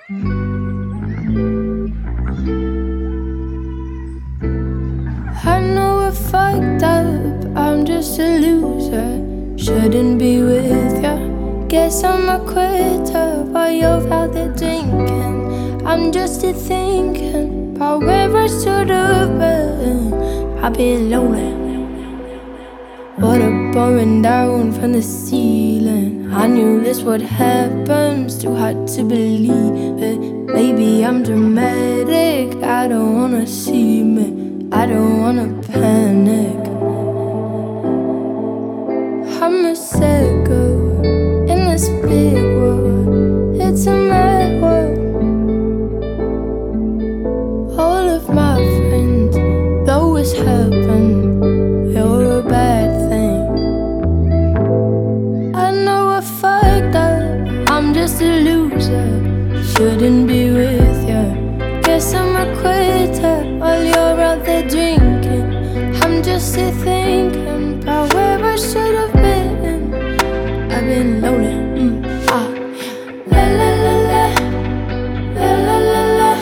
I know we're fucked up, I'm just a loser. Shouldn't be with ya. Guess I'm a quitter while you're out there drinking. I'm just a thinking about where I should have been. I've been lonely. Water pouring down from the ceiling. I knew this would happen, it's too hard to believe it. Maybe I'm dramatic, I don't wanna see me, I don't wanna panic. I'm a sad girl in this big world. It's a mad world. All of my friends, though it's happened, you're a bad thing. I know I fucked up, I'm just a loser. Shouldn't be with ya. Guess I'm a quitter while you're out there drinking. I'm just here thinking about where I should have been. I've been lonely. La la la la, la la la la.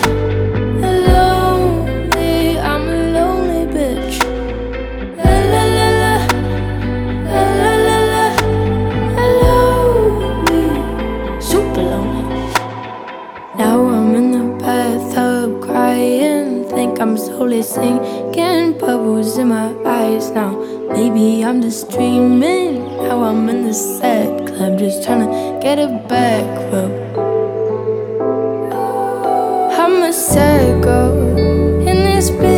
Lonely, I'm a lonely bitch. La la la la, la la la la. Lonely, super lonely. Now I'm in the bathtub crying. Think I'm slowly sinking, bubbles in my eyes now. Maybe I'm just dreaming. Now I'm in the sad club, just trying to get a back rub. I'm a sad girl in this big